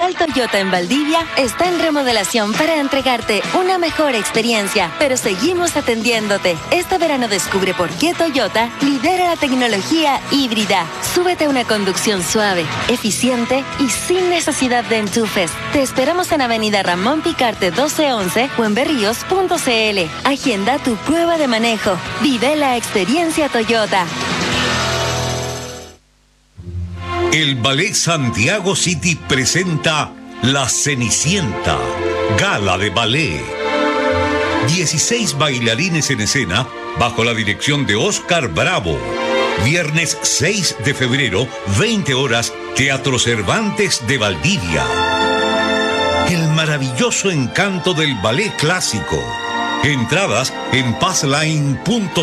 local Toyota en Valdivia está en remodelación para entregarte una mejor experiencia, pero seguimos atendiéndote. Este verano descubre por qué Toyota lidera la tecnología híbrida. Súbete a una conducción suave, eficiente y sin necesidad de enchufes. Te esperamos en Avenida Ramón Picarte 1211 o en berríos.cl. Agenda tu prueba de manejo. Vive la experiencia Toyota. El Ballet Santiago City presenta La Cenicienta, gala de ballet. 16 bailarines en escena bajo la dirección de Oscar Bravo. Viernes 6 de febrero, 20 horas, Teatro Cervantes de Valdivia. El maravilloso encanto del ballet clásico. Entradas en passline.cl.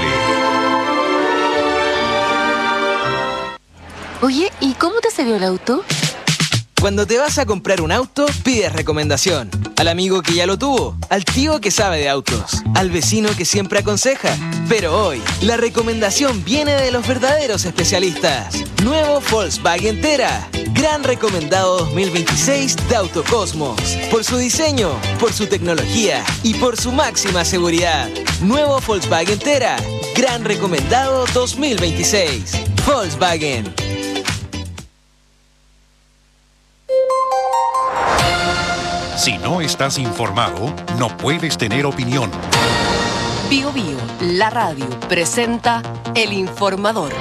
Oye, ¿y cómo te salió el auto? Cuando te vas a comprar un auto, pides recomendación. Al amigo que ya lo tuvo, al tío que sabe de autos, al vecino que siempre aconseja. Pero hoy, la recomendación viene de los verdaderos especialistas. Nuevo Volkswagen Tera. Gran recomendado 2026 de Autocosmos. Por su diseño, por su tecnología y por su máxima seguridad. Nuevo Volkswagen Tera. Gran recomendado 2026. Volkswagen. Si no estás informado, no puedes tener opinión. Bio Bio, la radio, presenta El Informador.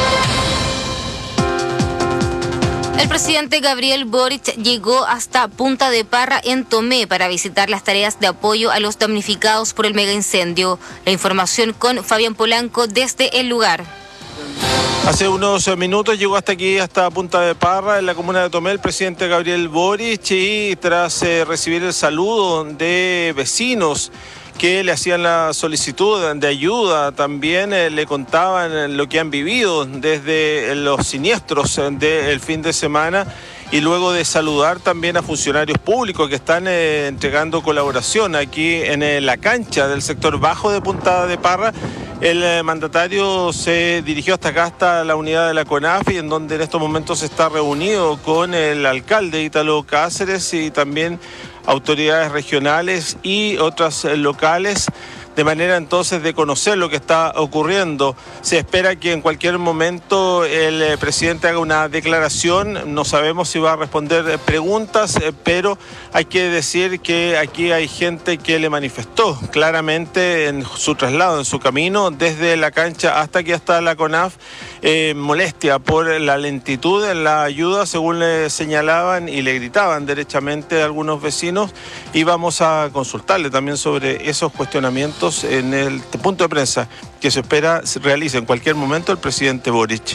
El presidente Gabriel Boric llegó hasta Punta de Parra en Tomé para visitar las tareas de apoyo a los damnificados por el megaincendio. La información con Fabián Polanco desde el lugar. Hace unos minutos llegó hasta aquí, hasta Punta de Parra, en la comuna de Tomé, el presidente Gabriel Boric, y tras recibir el saludo de vecinos que le hacían la solicitud de ayuda, también le contaban lo que han vivido desde los siniestros del fin de semana, y luego de saludar también a funcionarios públicos que están entregando colaboración aquí en la cancha del sector bajo de Punta de Parra, el mandatario se dirigió hasta acá, hasta la unidad de la CONAF, y en donde en estos momentos está reunido con el alcalde Ítalo Cáceres y también autoridades regionales y otras locales, de manera entonces de conocer lo que está ocurriendo. Se espera que en cualquier momento el presidente haga una declaración. No sabemos si va a responder preguntas, pero hay que decir que aquí hay gente que le manifestó claramente en su traslado, en su camino desde la cancha hasta aquí, hasta la CONAF, molestia por la lentitud en la ayuda, según le señalaban y le gritaban derechamente a algunos vecinos, y vamos a consultarle también sobre esos cuestionamientos en el punto de prensa que se espera se realice en cualquier momento el presidente Boric.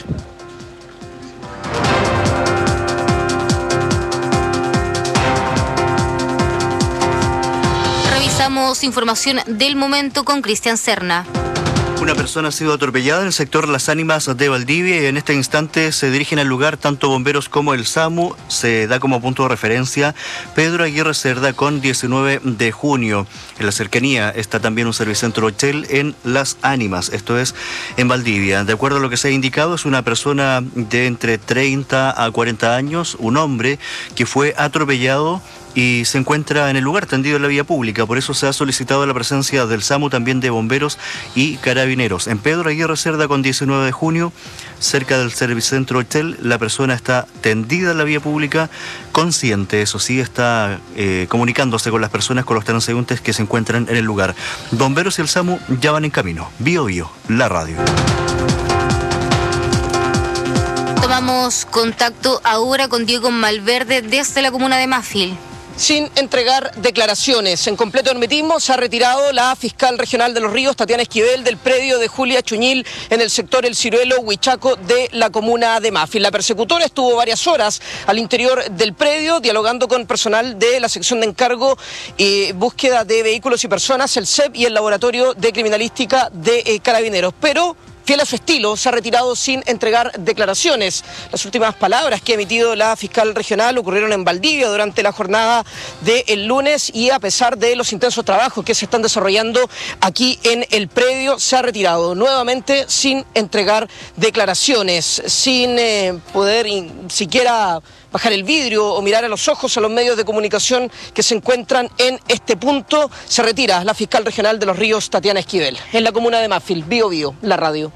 Revisamos información del momento con Cristian Serna. Una persona ha sido atropellada en el sector Las Ánimas de Valdivia, y en este instante se dirigen al lugar tanto bomberos como el SAMU. Se da como punto de referencia Pedro Aguirre Cerda con 19 de junio. En la cercanía está también un Servicentro Hotel en Las Ánimas, esto es en Valdivia. De acuerdo a lo que se ha indicado, es una persona de entre 30 a 40 años, un hombre que fue atropellado y se encuentra en el lugar tendido en la vía pública. Por eso se ha solicitado la presencia del SAMU, también de bomberos y carabineros. En Pedro Aguirre Cerda con 19 de junio, cerca del Servicentro Hotel, la persona está tendida en la vía pública, consciente, eso sí, está comunicándose con las personas, con los transeúntes que se encuentran en el lugar. Bomberos y el SAMU ya van en camino. Bio Bio, la radio. Tomamos contacto ahora con Diego Malverde desde la comuna de Mafil. Sin entregar declaraciones. En completo hermetismo se ha retirado la fiscal regional de Los Ríos, Tatiana Esquivel, del predio de Julia Chuñil en el sector El Ciruelo, Huichaco, de la comuna de Mafil. La persecutora estuvo varias horas al interior del predio dialogando con personal de la sección de encargo y búsqueda de vehículos y personas, el CEP y el laboratorio de criminalística de Carabineros. Pero fiel a su estilo, se ha retirado sin entregar declaraciones. Las últimas palabras que ha emitido la fiscal regional ocurrieron en Valdivia durante la jornada del lunes, y a pesar de los intensos trabajos que se están desarrollando aquí en el predio, se ha retirado nuevamente sin entregar declaraciones, sin poder siquiera bajar el vidrio o mirar a los ojos a los medios de comunicación que se encuentran en este punto. Se retira la fiscal regional de Los Ríos, Tatiana Esquivel. En la comuna de Mafil, Bío Bío, la radio.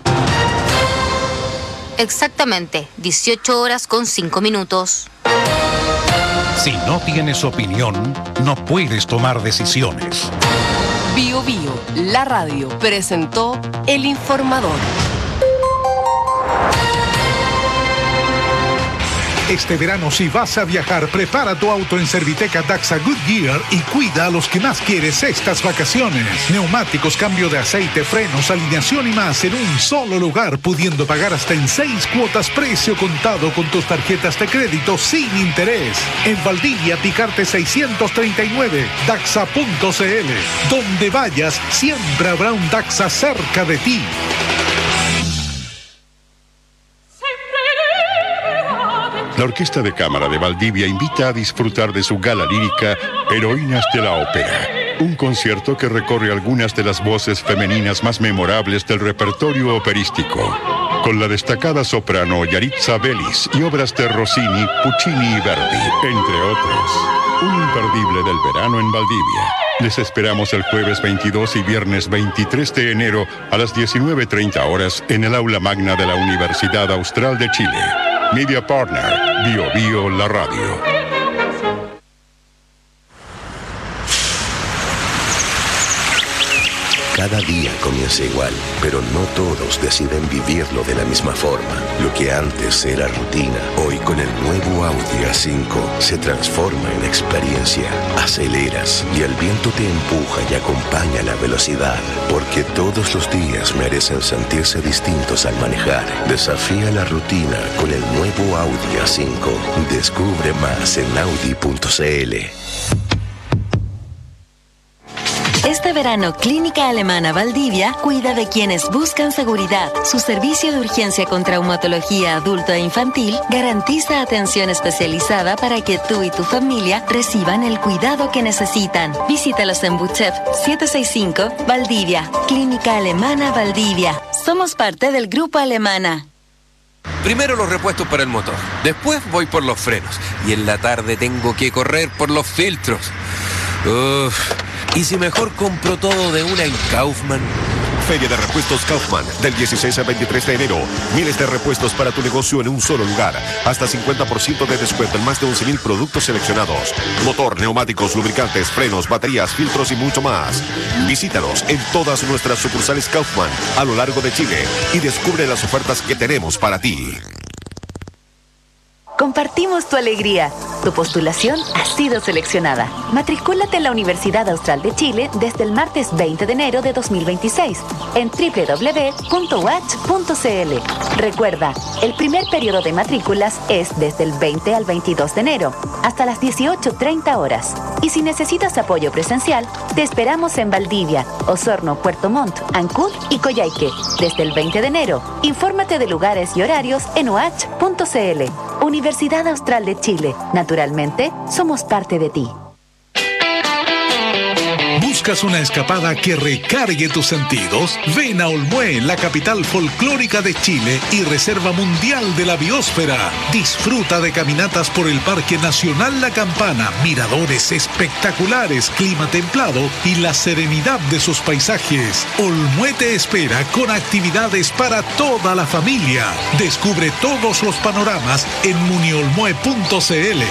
Exactamente, 18 horas con 5 minutos. Si no tienes opinión, no puedes tomar decisiones. Bío Bío, la radio, presentó El Informador. Este verano, si vas a viajar, prepara tu auto en Serviteca Daxa Goodyear y cuida a los que más quieres estas vacaciones. Neumáticos, cambio de aceite, frenos, alineación y más en un solo lugar, pudiendo pagar hasta en 6 cuotas precio contado con tus tarjetas de crédito sin interés. En Valdivia, Picarte 639, Daxa.cl. Donde vayas, siempre habrá un Daxa cerca de ti. La Orquesta de Cámara de Valdivia invita a disfrutar de su gala lírica Heroínas de la Ópera, un concierto que recorre algunas de las voces femeninas más memorables del repertorio operístico, con la destacada soprano Yaritza Bellis y obras de Rossini, Puccini y Verdi, entre otros. Un imperdible del verano en Valdivia. Les esperamos el jueves 22 y viernes 23 de enero a las 19:30 horas en el aula magna de la Universidad Austral de Chile. Media Partner, Bío Bío, la radio. Cada día comienza igual, pero no todos deciden vivirlo de la misma forma. Lo que antes era rutina, hoy con el nuevo Audi A5 se transforma en experiencia. Aceleras y el viento te empuja y acompaña la velocidad, porque todos los días merecen sentirse distintos al manejar. Desafía la rutina con el nuevo Audi A5. Descubre más en Audi.cl. Este verano, Clínica Alemana Valdivia cuida de quienes buscan seguridad. Su servicio de urgencia con traumatología adulto e infantil garantiza atención especializada para que tú y tu familia reciban el cuidado que necesitan. Visítalos en Buchef 765, Valdivia. Clínica Alemana Valdivia. Somos parte del Grupo Alemana. Primero los repuestos para el motor, después voy por los frenos y en la tarde tengo que correr por los filtros. ¿Y si mejor compro todo de una en Kaufman? Feria de Repuestos Kaufman, del 16 al 23 de enero. Miles de repuestos para tu negocio en un solo lugar. Hasta 50% de descuento en más de 11,000 productos seleccionados. Motor, neumáticos, lubricantes, frenos, baterías, filtros y mucho más. Visítanos en todas nuestras sucursales Kaufman a lo largo de Chile y descubre las ofertas que tenemos para ti. Compartimos tu alegría. Tu postulación ha sido seleccionada. Matricúlate en la Universidad Austral de Chile desde el martes 20 de enero de 2026 en www.uach.cl. Recuerda, el primer periodo de matrículas es desde el 20 al 22 de enero, hasta las 18:30 horas. Y si necesitas apoyo presencial, te esperamos en Valdivia, Osorno, Puerto Montt, Ancud y Coyhaique desde el 20 de enero. Infórmate de lugares y horarios en uach.cl. Universidad Austral de Chile. Naturalmente, somos parte de ti. ¿Buscas una escapada que recargue tus sentidos? Ven a Olmué, la capital folclórica de Chile y reserva mundial de la biosfera. Disfruta de caminatas por el Parque Nacional La Campana, miradores espectaculares, clima templado y la serenidad de sus paisajes. Olmué te espera con actividades para toda la familia. Descubre todos los panoramas en muniolmue.cl.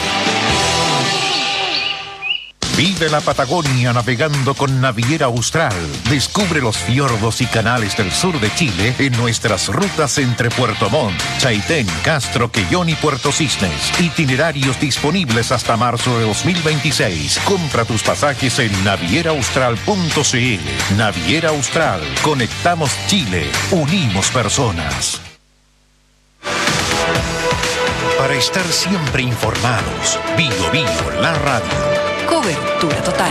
Vive la Patagonia navegando con Naviera Austral. Descubre los fiordos y canales del sur de Chile en nuestras rutas entre Puerto Montt, Chaitén, Castro, Quellón y Puerto Cisnes. Itinerarios disponibles hasta marzo de 2026. Compra tus pasajes en navieraaustral.cl. Naviera Austral. Conectamos Chile. Unimos personas. Para estar siempre informados, Bío Bío, la radio. Cobertura total.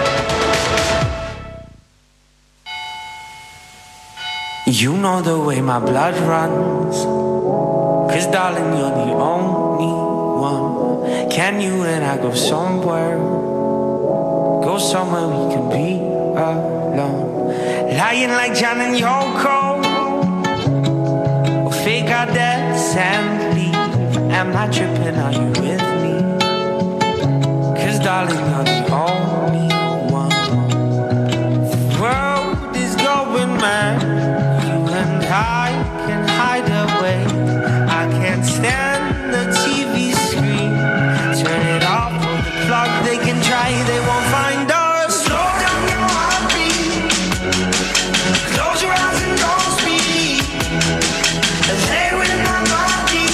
You know the way my blood runs, 'cause darling you're the only one. Can you and I go somewhere we can be alone? Lying like John and Yoko, or fake our deaths and leave. Am I tripping? Are you with me? 'Cause darling, you're the only one. The world is going mad. You and I can hide away. I can't stand the TV screen. Turn it off, pull the plug. They can try, they won't find us. Slow down your heartbeat. Close your eyes and don't speak. Play with my body.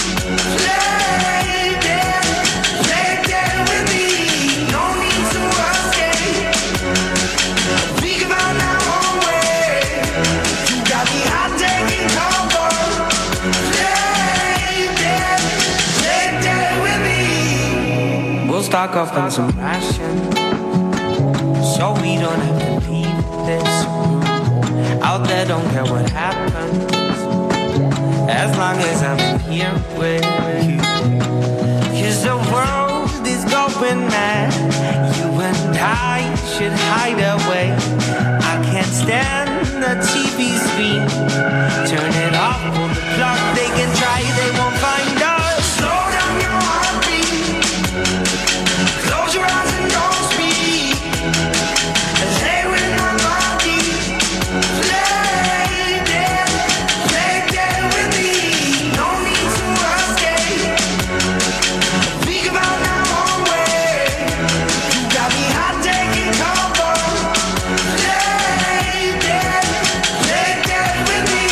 Play dead with me. No need to escape. We can find our own way. You got me hot taking cover. Play dead with me. We'll stock up on some rations, so we don't have to leave this room. Out there, don't care what happens, as long as I'm in here with you. 'Cause the world is going mad. You and I should hide away. I can't stand the TV screen. Turn it off, pull the plug. They can try, they won't find us. Slow down your heartbeat. Close your eyes and don't speak. Play with my body. Play dead with me. No need to escape. We can find our own way. You got me hot taking cover. Play dead with me.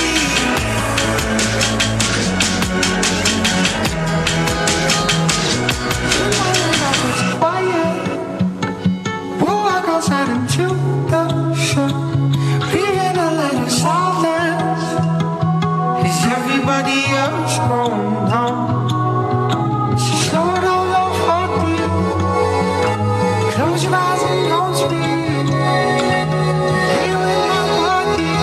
We'll walk outside into the sun. Breathing a little silence. Is everybody else going on? So slow down your heartbeat. Close your eyes and don't speak. Play with my body.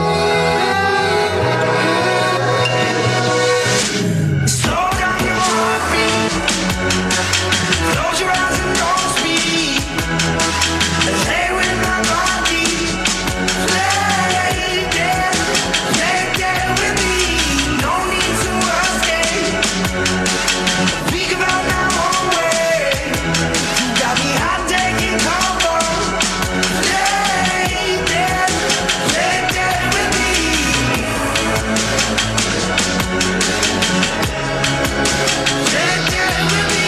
Slow down your heartbeat. Close your eyes and don't speak. Play with my body. Play dead with me. No need to escape. We can find our own way. You got me hot taking cover. Play dead with me. Play dead with me.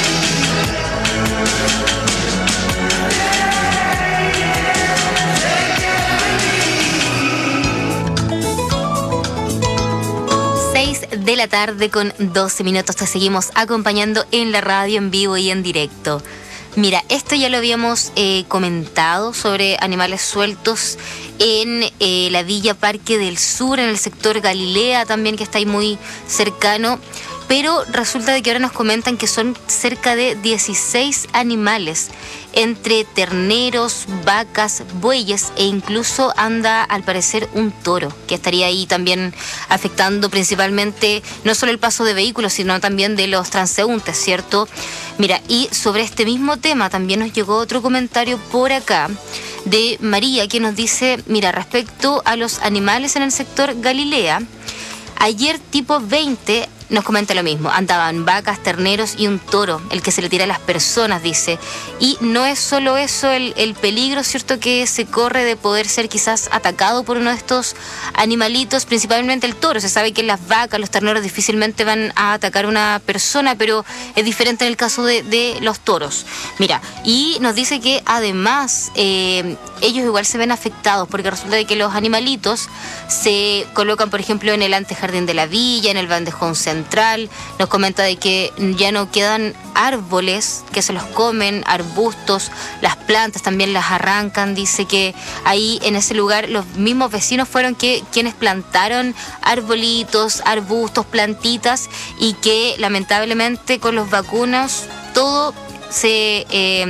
6 de la tarde con 12 minutos. Te seguimos acompañando en la radio, en vivo y en directo. Mira, esto ya lo habíamos comentado sobre animales sueltos en la Villa Parque del Sur, en el sector Galilea también, que está ahí muy cercano. Pero resulta de que ahora nos comentan que son cerca de 16 animales, entre terneros, vacas, bueyes e incluso anda al parecer un toro, que estaría ahí también afectando principalmente no solo el paso de vehículos, sino también de los transeúntes, ¿cierto? Mira, y sobre este mismo tema también nos llegó otro comentario por acá de María, que nos dice, mira, respecto a los animales en el sector Galilea, ayer tipo 20 nos comenta lo mismo, andaban vacas, terneros y un toro, el que se le tira a las personas, dice. Y no es solo eso el peligro, ¿cierto?, que se corre de poder ser quizás atacado por uno de estos animalitos, principalmente el toro. Se sabe que las vacas, los terneros difícilmente van a atacar a una persona, pero es diferente en el caso de los toros. Mira, y nos dice que además ellos igual se ven afectados, porque resulta de que los animalitos se colocan, por ejemplo, en el antejardín de la villa, en el bandejón central. Nos comenta de que ya no quedan árboles que se los comen, arbustos, las plantas también las arrancan. Dice que ahí en ese lugar los mismos vecinos fueron quienes plantaron arbolitos, arbustos, plantitas, y que lamentablemente con los vacunos todo se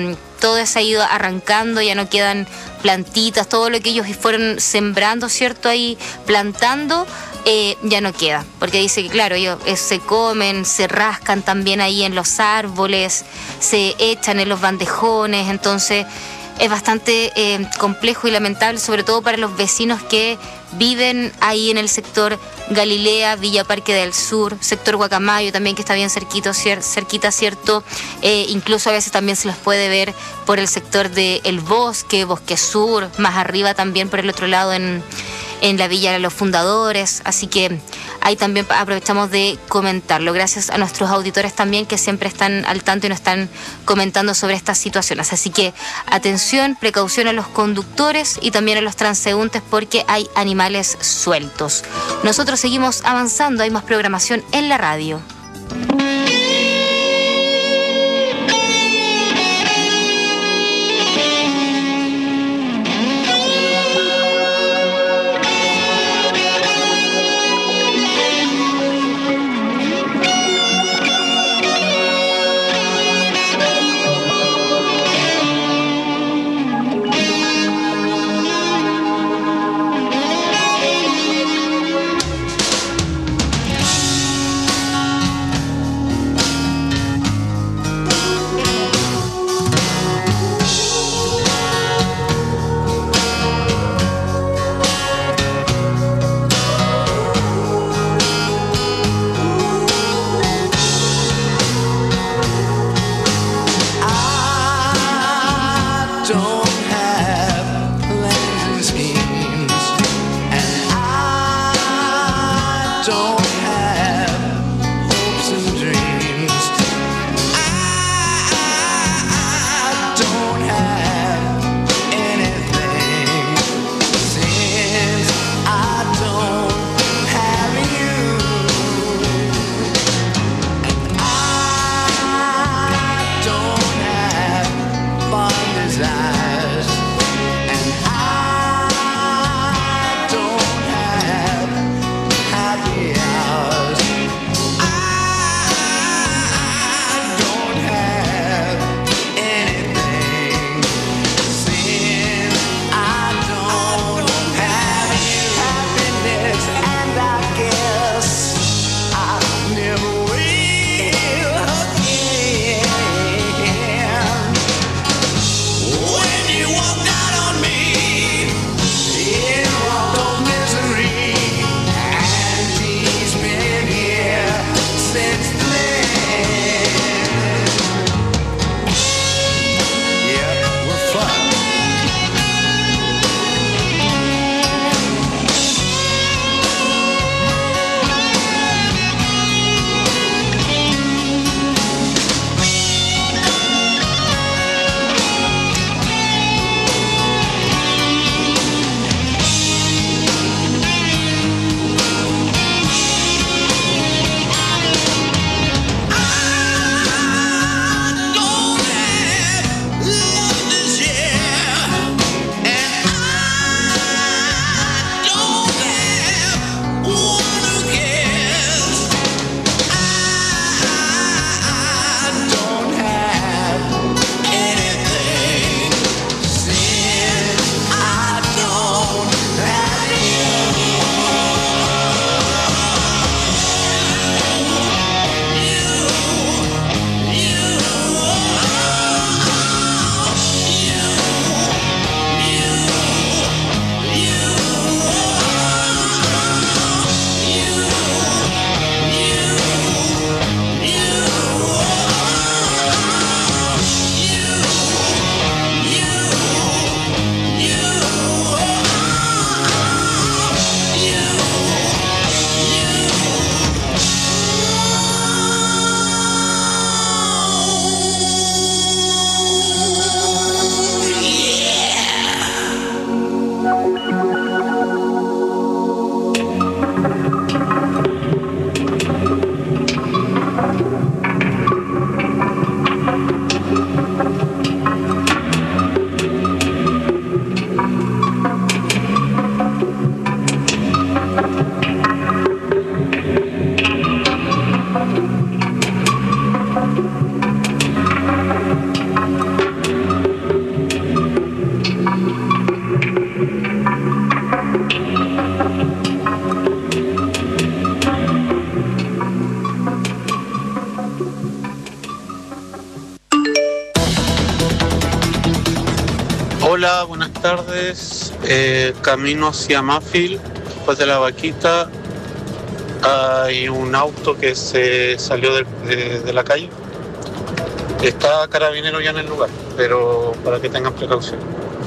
ha ido arrancando, ya no quedan plantitas, todo lo que ellos fueron sembrando, ¿cierto?, ahí plantando, ya no queda, porque dice que claro, ellos se comen, se rascan también ahí en los árboles, se echan en los bandejones, entonces es bastante complejo y lamentable, sobre todo para los vecinos que viven ahí en el sector Galilea, Villa Parque del Sur, sector Guacamayo también, que está bien cerquita, ¿cierto? Incluso a veces también se los puede ver por el sector del Bosque Sur, más arriba también por el otro lado en la Villa de los Fundadores, así que ahí también aprovechamos de comentarlo. Gracias a nuestros auditores también que siempre están al tanto y nos están comentando sobre estas situaciones. Así que atención, precaución a los conductores y también a los transeúntes porque hay animales sueltos. Nosotros seguimos avanzando, hay más programación en la radio. Hola, buenas tardes. Camino hacia Mafil, después de la vaquita, hay un auto que se salió de la calle. Está carabinero ya en el lugar, pero para que tengan precaución.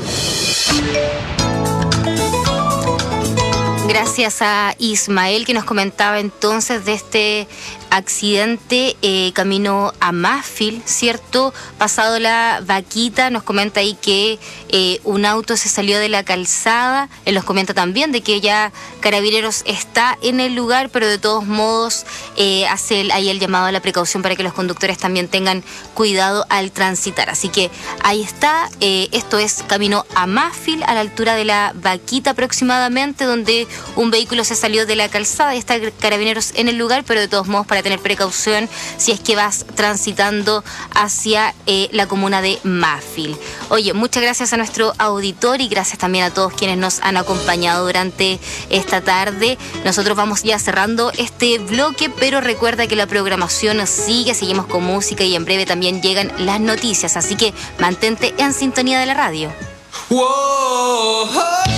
Gracias a Ismael que nos comentaba entonces de este accidente camino a Mafil, ¿cierto? Pasado la vaquita, nos comenta ahí que un auto se salió de la calzada. Él nos comenta también de que ya Carabineros está en el lugar, pero de todos modos hace ahí el llamado a la precaución para que los conductores también tengan cuidado al transitar. Así que ahí está, esto es camino a Mafil, a la altura de la vaquita aproximadamente, donde un vehículo se salió de la calzada y está Carabineros en el lugar, pero de todos modos para tener precaución si es que vas transitando hacia la comuna de Mafil. Oye, muchas gracias a nuestro auditor y gracias también a todos quienes nos han acompañado durante esta tarde. Nosotros vamos ya cerrando este bloque, pero recuerda que la programación sigue, seguimos con música y en breve también llegan las noticias, así que mantente en sintonía de la radio. Whoa,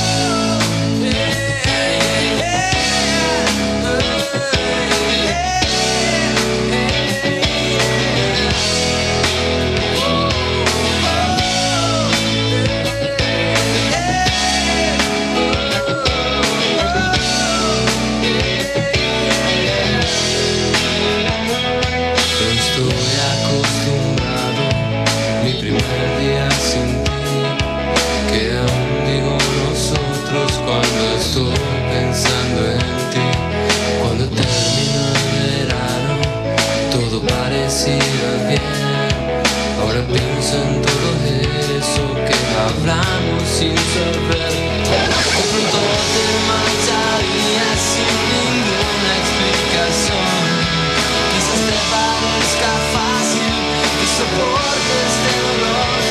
ahora pienso en todo eso que hablamos sin saber. De pronto te marcharías sin ninguna explicación. Quizás te parezca fácil que soportes este dolor.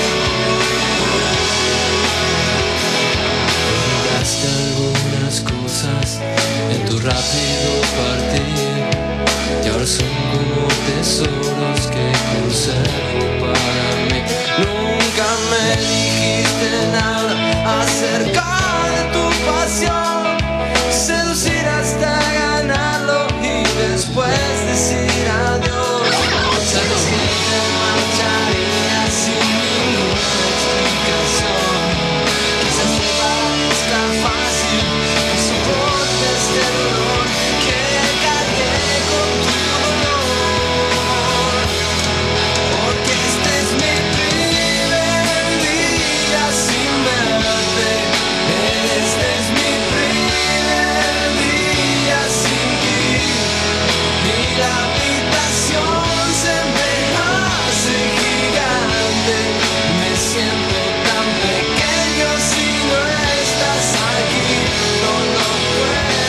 Olvidaste algunas cosas en tu rápido partir y ahora son como tesoros que conservo para mí. Nunca me dijiste nada acerca de tu pasión, seducir hasta ganarlo y después decir adiós. Sabes que te marcharías sin ninguna explicación. Quizás te parezca fácil que soportes este dolor que cargué con tu dolor. Porque este es mi primer día sin verte. Este es mi primer día sin ti. Y la habitación se me hace gigante. Me siento tan pequeño si no estás aquí. No lo puedo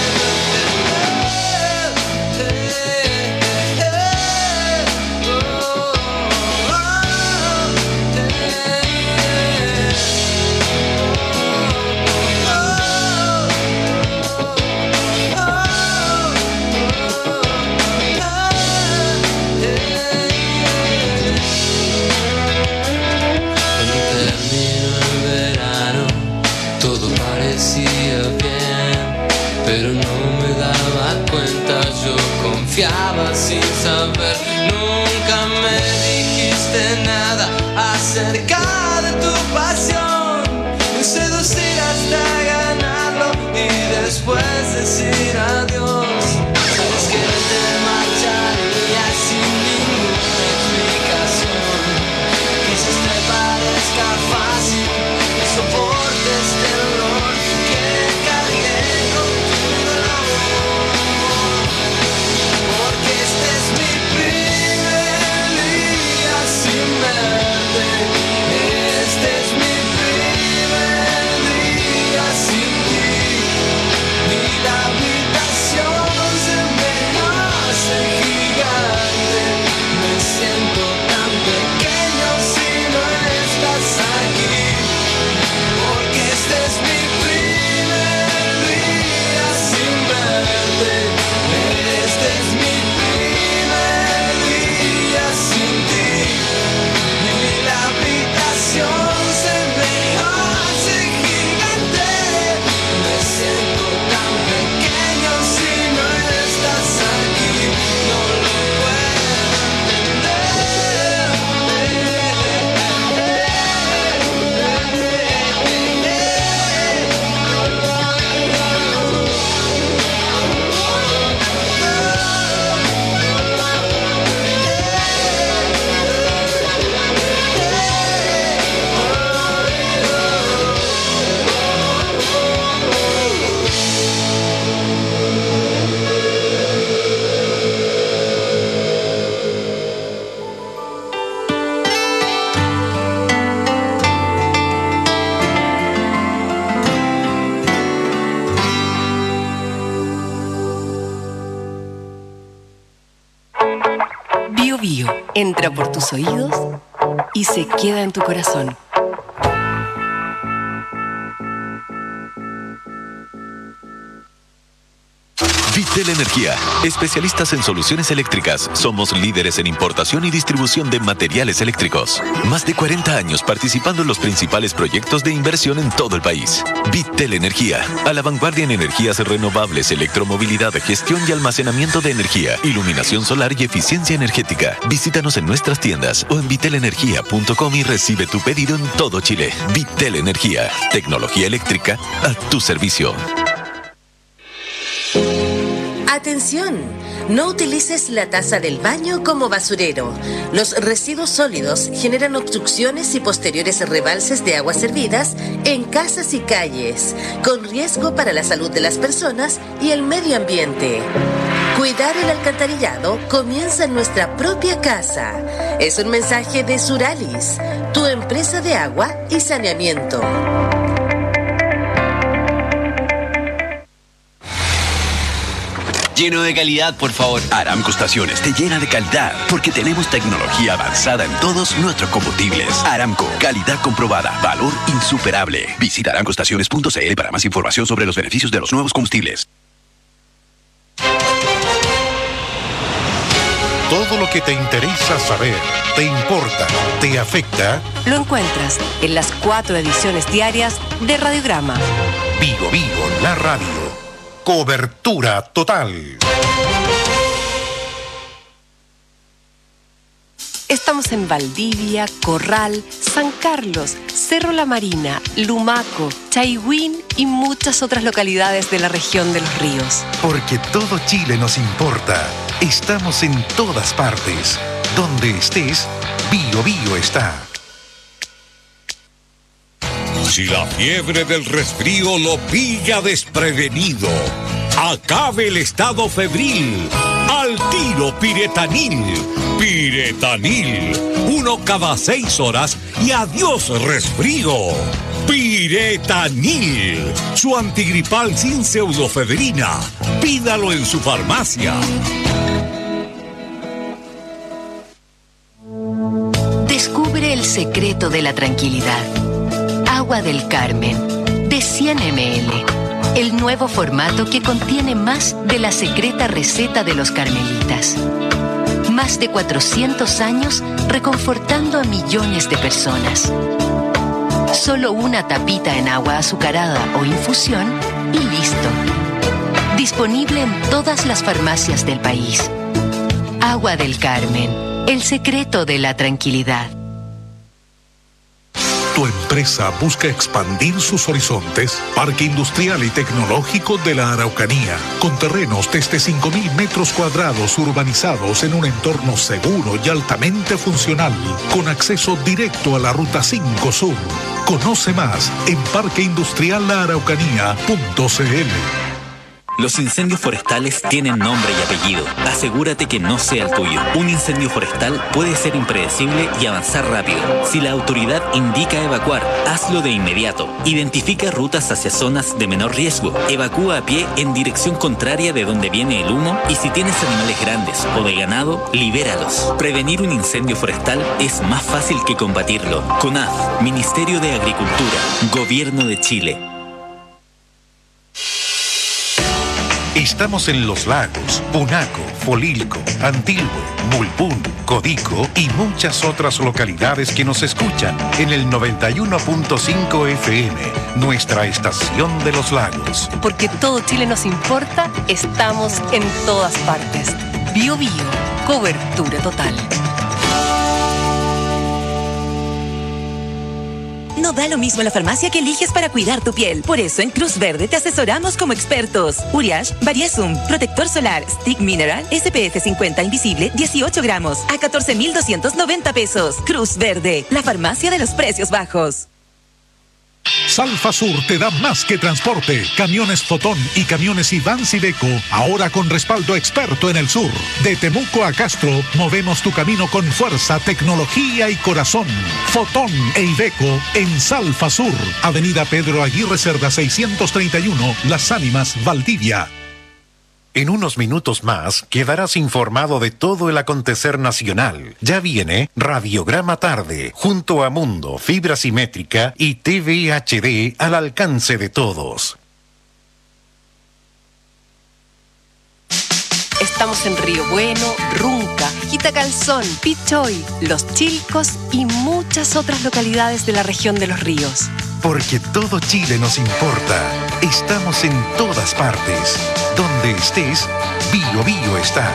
terminó el verano, todo parecía bien, pero no me daba cuenta, yo confiaba sin saber. Nunca me dijiste nada acerca de tu pasión, seducir hasta ganarlo y después decir adiós. Sabes que te marcharías sin ninguna explicación. Quizás te parezca fácil que soportes este dolor que cargué con tu dolor. Porque este es mi primer día sin verte. Este es mi entra por tus oídos y se queda en tu corazón. Vitel Energía, especialistas en soluciones eléctricas. Somos líderes en importación y distribución de materiales eléctricos. Más de 40 años participando en los principales proyectos de inversión en todo el país. Vitel Energía, a la vanguardia en energías renovables, electromovilidad, gestión y almacenamiento de energía, iluminación solar y eficiencia energética. Visítanos en nuestras tiendas o en vitelenergia.com y recibe tu pedido en todo Chile. Vitel Energía, tecnología eléctrica a tu servicio. ¡Atención! No utilices la taza del baño como basurero. Los residuos sólidos generan obstrucciones y posteriores rebalses de aguas servidas en casas y calles, con riesgo para la salud de las personas y el medio ambiente. Cuidar el alcantarillado comienza en nuestra propia casa. Es un mensaje de Suralis, tu empresa de agua y saneamiento. Lleno de calidad, por favor. Aramco Estaciones te llena de calidad porque tenemos tecnología avanzada en todos nuestros combustibles. Aramco, calidad comprobada, valor insuperable. Visita aramcoestaciones.cl para más información sobre los beneficios de los nuevos combustibles. Todo lo que te interesa saber, te importa, te afecta. Lo encuentras en las 4 ediciones diarias de Radiograma. Vigo Vigo, la radio. Cobertura total. Estamos en Valdivia, Corral, San Carlos, Cerro La Marina, Lumaco, Chaihuín y muchas otras localidades de la región de los ríos. Porque todo Chile nos importa. Estamos en todas partes. Donde estés, Bio Bio está. Si la fiebre del resfrío lo pilla desprevenido, acabe el estado febril. Al tiro Piretanil. Piretanil. 1 cada 6 horas y adiós resfrío. Piretanil. Su antigripal sin pseudofedrina. Pídalo en su farmacia. Descubre el secreto de la tranquilidad. Agua del Carmen, de 100 ml. El nuevo formato que contiene más de la secreta receta de los carmelitas. Más de 400 años reconfortando a millones de personas. Solo una tapita en agua azucarada o infusión y listo. Disponible en todas las farmacias del país. Agua del Carmen, el secreto de la tranquilidad. Tu empresa busca expandir sus horizontes. Parque Industrial y Tecnológico de la Araucanía, con terrenos desde 5.000 metros cuadrados urbanizados en un entorno seguro y altamente funcional, con acceso directo a la Ruta 5 Sur. Conoce más en parqueindustriallaaraucanía.cl. Los incendios forestales tienen nombre y apellido. Asegúrate que no sea el tuyo. Un incendio forestal puede ser impredecible y avanzar rápido. Si la autoridad indica evacuar, hazlo de inmediato. Identifica rutas hacia zonas de menor riesgo. Evacúa a pie en dirección contraria de donde viene el humo y si tienes animales grandes o de ganado, libéralos. Prevenir un incendio forestal es más fácil que combatirlo. CONAF, Ministerio de Agricultura, Gobierno de Chile. Estamos en Los Lagos, Punaco, Folilco, Antilhue, Mulpún, Codico y muchas otras localidades que nos escuchan en el 91.5 FM, nuestra estación de Los Lagos. Porque todo Chile nos importa, estamos en todas partes. Bio Bio, cobertura total. No da lo mismo la farmacia que eliges para cuidar tu piel. Por eso en Cruz Verde te asesoramos como expertos. Uriage, Variesum, protector solar, Stick Mineral, SPF 50 invisible, 18 gramos, a 14,290 pesos. Cruz Verde, la farmacia de los precios bajos. Salfa Sur te da más que transporte. Camiones Fotón y camiones Ivans Iveco, ahora con respaldo experto en el sur. De Temuco a Castro, movemos tu camino con fuerza, tecnología y corazón. Fotón e Iveco en Salfa Sur, Avenida Pedro Aguirre Cerda 631, Las Ánimas, Valdivia. En unos minutos más quedarás informado de todo el acontecer nacional. Ya viene Radiograma Tarde, junto a Mundo, Fibra Simétrica y TV HD al alcance de todos. Estamos en Río Bueno, Runca, Quitacalzón, Pichoy, Los Chilcos y muchas otras localidades de la región de Los Ríos. Porque todo Chile nos importa. Estamos en todas partes. Donde estés, Bio Bio está.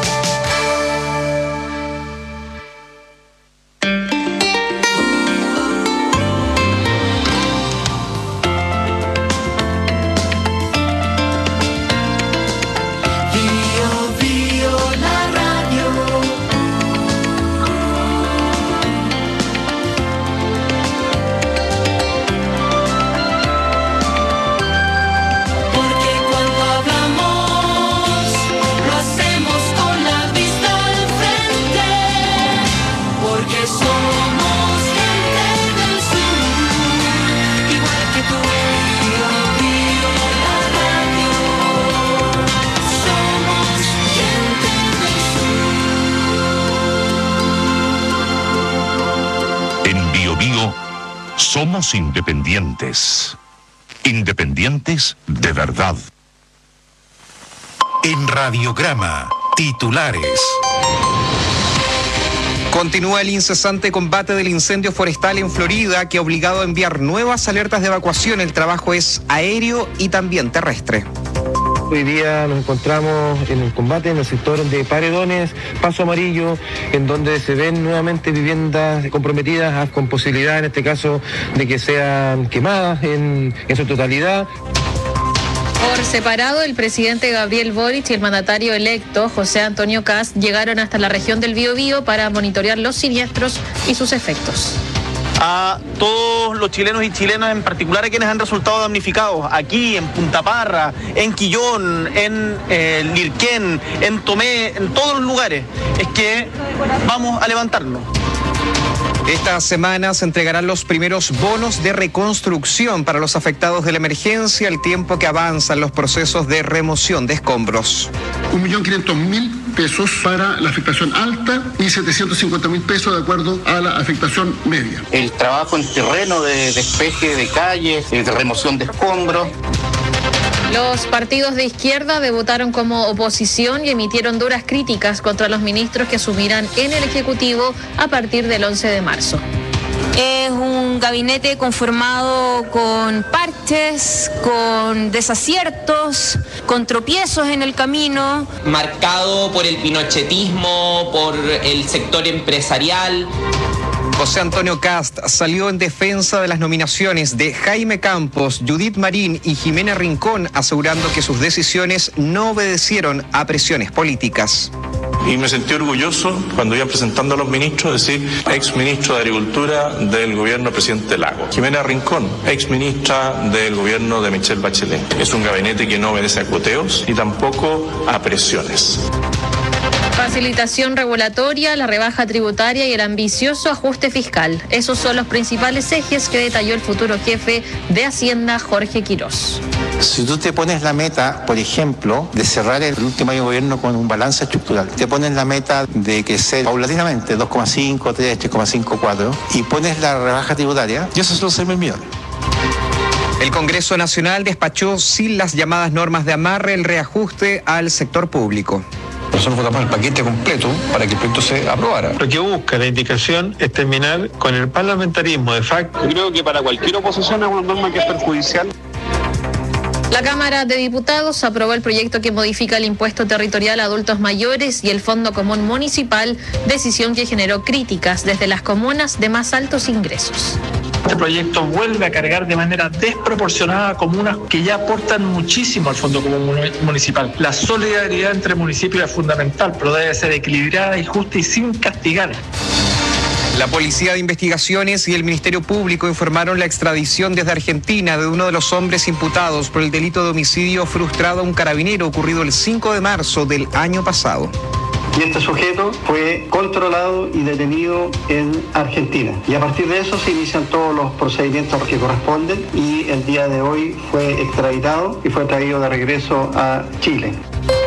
Somos independientes. Independientes de verdad. En Radiograma, titulares. Continúa el incesante combate del incendio forestal en Florida, que ha obligado a enviar nuevas alertas de evacuación. El trabajo es aéreo y también terrestre. Hoy día nos encontramos en el combate en el sector de Paredones, Paso Amarillo, en donde se ven nuevamente viviendas comprometidas con posibilidad, en este caso, de que sean quemadas en su totalidad. Por separado, el presidente Gabriel Boric y el mandatario electo, José Antonio Kast, llegaron hasta la región del Biobío para monitorear los siniestros y sus efectos. A todos los chilenos y chilenas, en particular a quienes han resultado damnificados aquí en Punta Parra, en Quillón, en Lirquén, en Tomé, en todos los lugares, es que vamos a levantarnos. Esta semana se entregarán los primeros bonos de reconstrucción para los afectados de la emergencia, al tiempo que avanzan los procesos de remoción de escombros. 1.500.000 pesos para la afectación alta y 750.000 pesos de acuerdo a la afectación media. El trabajo en terreno de despeje de calles, de remoción de escombros. Los partidos de izquierda debutaron como oposición y emitieron duras críticas contra los ministros que asumirán en el Ejecutivo a partir del 11 de marzo. Es un gabinete conformado con parches, con desaciertos, con tropiezos en el camino. Marcado por el pinochetismo, por el sector empresarial. José Antonio Kast salió en defensa de las nominaciones de Jaime Campos, Judith Marín y Jimena Rincón, asegurando que sus decisiones no obedecieron a presiones políticas. Y me sentí orgulloso cuando iba presentando a los ministros, decir, ex ministro de Agricultura del gobierno del presidente Lagos. Jimena Rincón, ex ministra del gobierno de Michelle Bachelet. Es un gabinete que no obedece a cuoteos y tampoco a presiones. Facilitación regulatoria, la rebaja tributaria y el ambicioso ajuste fiscal. Esos son los principales ejes que detalló el futuro jefe de Hacienda, Jorge Quirós. Si tú te pones la meta, por ejemplo, de cerrar el último año de gobierno con un balance estructural, te pones la meta de crecer paulatinamente 2,5, 3, 3,5, 4, y pones la rebaja tributaria, y esos son los 6.000 millones. El Congreso Nacional despachó sin las llamadas normas de amarre el reajuste al sector público. Nosotros votamos el paquete completo para que el proyecto se aprobara. Lo que busca la indicación es terminar con el parlamentarismo de facto. Yo creo que para cualquier oposición es una norma que es perjudicial. La Cámara de Diputados aprobó el proyecto que modifica el impuesto territorial a adultos mayores y el Fondo Común Municipal, decisión que generó críticas desde las comunas de más altos ingresos. Este proyecto vuelve a cargar de manera desproporcionada a comunas que ya aportan muchísimo al Fondo Común Municipal. La solidaridad entre municipios es fundamental, pero debe ser equilibrada y justa y sin castigar. La Policía de Investigaciones y el Ministerio Público informaron la extradición desde Argentina de uno de los hombres imputados por el delito de homicidio frustrado a un carabinero ocurrido el 5 de marzo del año pasado. Y este sujeto fue controlado y detenido en Argentina. Y a partir de eso se inician todos los procedimientos que corresponden y el día de hoy fue extraditado y fue traído de regreso a Chile.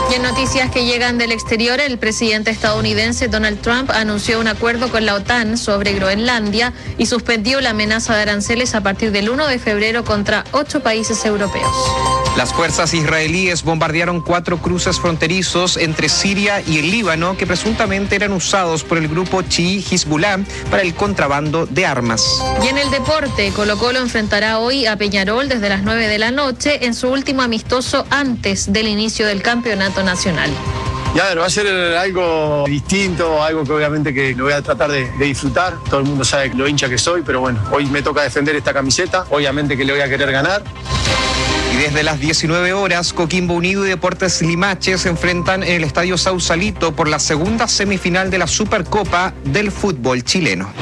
Y en noticias que llegan del exterior, el presidente estadounidense Donald Trump anunció un acuerdo con la OTAN sobre Groenlandia y suspendió la amenaza de aranceles a partir del 1 de febrero contra 8 países europeos. Las fuerzas israelíes bombardearon 4 cruces fronterizos entre Siria y el Líbano que presuntamente eran usados por el grupo chií Hezbollah para el contrabando de armas. Y en el deporte, Colo-Colo enfrentará hoy a Peñarol desde las 9 de la noche en su último amistoso antes del inicio del campeonato nacional. Ya, va a ser algo distinto, algo que obviamente que lo voy a tratar de disfrutar. Todo el mundo sabe lo hincha que soy, pero bueno, hoy me toca defender esta camiseta. Obviamente que le voy a querer ganar. Y desde las 19 horas, Coquimbo Unido y Deportes Limache se enfrentan en el Estadio Sausalito por la segunda semifinal de la Supercopa del fútbol chileno.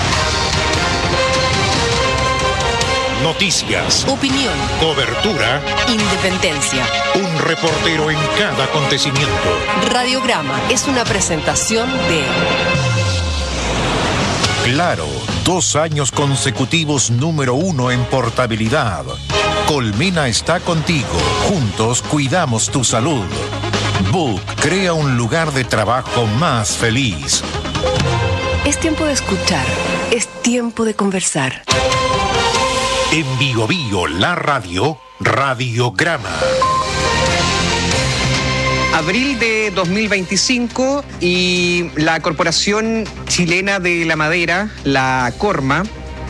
Noticias, Opinión, cobertura, independencia. un reportero en cada acontecimiento. Radiograma es una presentación de Claro, 2 años consecutivos número 1 en portabilidad. Colmena está contigo. Juntos cuidamos tu salud. Book crea un lugar de trabajo más feliz. Es tiempo de escuchar, es tiempo de conversar. En Bio Bio, la radio, Radiograma. Abril de 2025 y la Corporación Chilena de la Madera, la CORMA,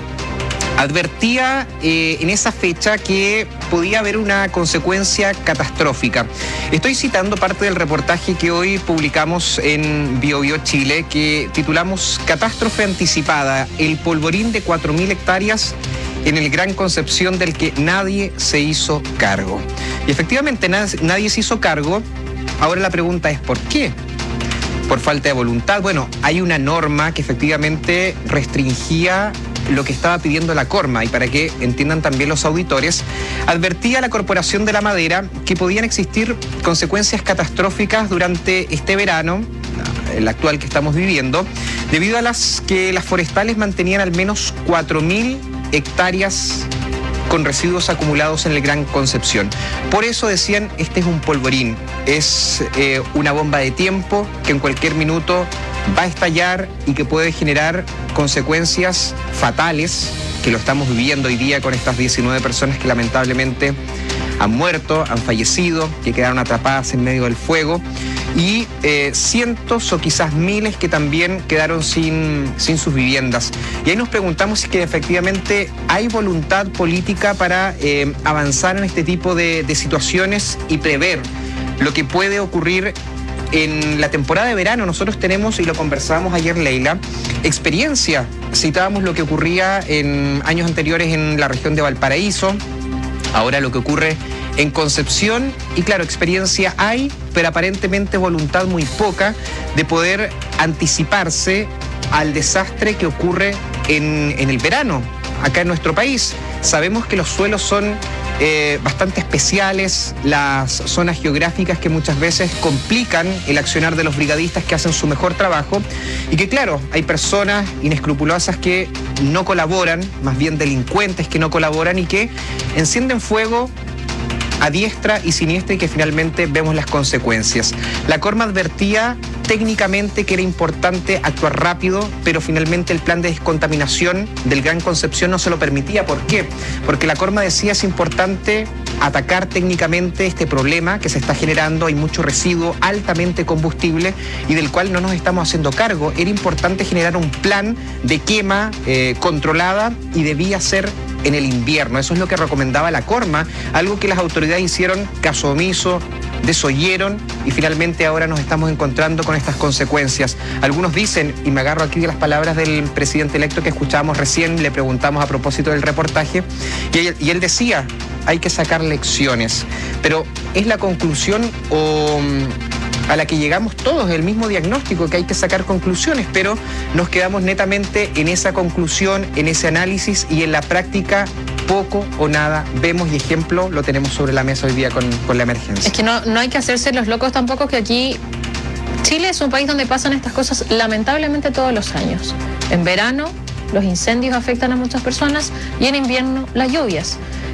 advertía en esa fecha que podía haber una consecuencia catastrófica. Estoy citando parte del reportaje que hoy publicamos en Bio Bio Chile, que titulamos Catástrofe anticipada, el polvorín de 4.000 hectáreas en el Gran Concepción del que nadie se hizo cargo. Y efectivamente nadie se hizo cargo. Ahora la pregunta es ¿por qué? ¿Por falta de voluntad? Bueno, hay una norma que efectivamente restringía lo que estaba pidiendo la CORMA, y para que entiendan también los auditores, advertía a la Corporación de la Madera que podían existir consecuencias catastróficas durante este verano, el actual que estamos viviendo, debido a las que las forestales mantenían al menos 4.000 hectáreas con residuos acumulados en el Gran Concepción. Por eso decían, este es un polvorín, es una bomba de tiempo que en cualquier minuto va a estallar y que puede generar consecuencias fatales, que lo estamos viviendo hoy día con estas 19 personas que lamentablemente han muerto, han fallecido, que quedaron atrapadas en medio del fuego, y cientos o quizás miles que también quedaron sin sus viviendas. Y ahí nos preguntamos si que efectivamente hay voluntad política para avanzar en este tipo de situaciones y prever lo que puede ocurrir en la temporada de verano. Nosotros tenemos, y lo conversábamos ayer, Leila, experiencia. Citábamos lo que ocurría en años anteriores en la región de Valparaíso, ahora lo que ocurre en Concepción, y claro, experiencia hay, pero aparentemente voluntad muy poca de poder anticiparse al desastre que ocurre en el verano acá en nuestro país. Sabemos que los suelos son bastante especiales, las zonas geográficas que muchas veces complican el accionar de los brigadistas que hacen su mejor trabajo, y que claro, hay personas inescrupulosas que no colaboran, más bien delincuentes que no colaboran y que encienden fuego a diestra y siniestra, y que finalmente vemos las consecuencias. La CORMA advertía técnicamente que era importante actuar rápido, pero finalmente el plan de descontaminación del Gran Concepción no se lo permitía. ¿Por qué? Porque la CORMA decía es importante atacar técnicamente este problema que se está generando. Hay mucho residuo altamente combustible y del cual no nos estamos haciendo cargo. Era importante generar un plan de quema controlada, y debía ser en el invierno. Eso es lo que recomendaba la CORMA, algo que las autoridades hicieron caso omiso, desoyeron, y finalmente ahora nos estamos encontrando con estas consecuencias. Algunos dicen, y me agarro aquí de las palabras del presidente electo que escuchábamos recién, le preguntamos a propósito del reportaje, y él decía, hay que sacar lecciones, pero ¿es la conclusión a la que llegamos todos, el mismo diagnóstico, que hay que sacar conclusiones, pero nos quedamos netamente en esa conclusión, en ese análisis, y en la práctica poco o nada vemos, y ejemplo lo tenemos sobre la mesa hoy día con la emergencia? Es que no hay que hacerse los locos tampoco, que aquí Chile es un país donde pasan estas cosas lamentablemente todos los años. En verano los incendios afectan a muchas personas y en invierno las lluvias.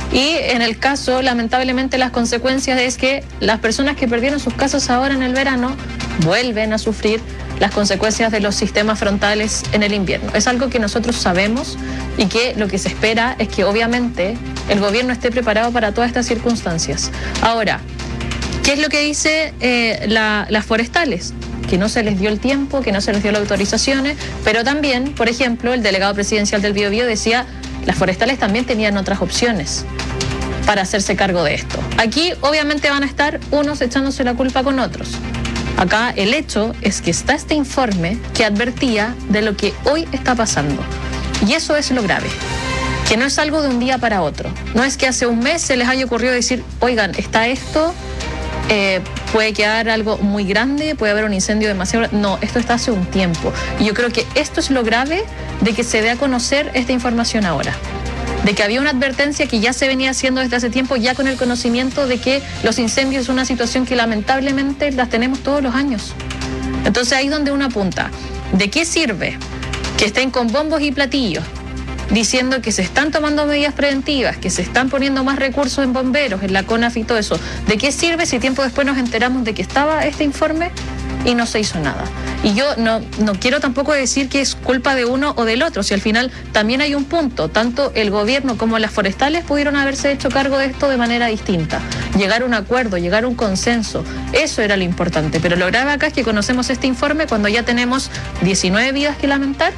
Y en el caso, lamentablemente, las consecuencias es que las personas que perdieron sus casas ahora en el verano vuelven a sufrir las consecuencias de los sistemas frontales en el invierno. Es algo que nosotros sabemos y que lo que se espera es que obviamente el gobierno esté preparado para todas estas circunstancias. Ahora, ¿qué es lo que dice las forestales? Que no se les dio el tiempo, que no se les dio las autorizaciones, pero también, por ejemplo, el delegado presidencial del Biobío decía, las forestales también tenían otras opciones para hacerse cargo de esto. Aquí obviamente van a estar unos echándose la culpa con otros. Acá el hecho es que está este informe que advertía de lo que hoy está pasando. Y eso es lo grave, que no es algo de un día para otro. No es que hace un mes se les haya ocurrido decir, oigan, está esto, puede quedar algo muy grande, puede haber un incendio demasiado... No, esto está hace un tiempo. Y yo creo que esto es lo grave de que se dé a conocer esta información ahora. De que había una advertencia que ya se venía haciendo desde hace tiempo, ya con el conocimiento de que los incendios es una situación que lamentablemente las tenemos todos los años. Entonces ahí es donde uno apunta. ¿De qué sirve que estén con bombos y platillos diciendo que se están tomando medidas preventivas, que se están poniendo más recursos en bomberos, en la CONAF y todo eso? ¿De qué sirve si tiempo después nos enteramos de que estaba este informe y no se hizo nada? Y yo no quiero tampoco decir que es culpa de uno o del otro, si al final también hay un punto, tanto el gobierno como las forestales pudieron haberse hecho cargo de esto de manera distinta, llegar a un acuerdo, llegar a un consenso, eso era lo importante, pero lo grave acá es que conocemos este informe cuando ya tenemos 19 vidas que lamentar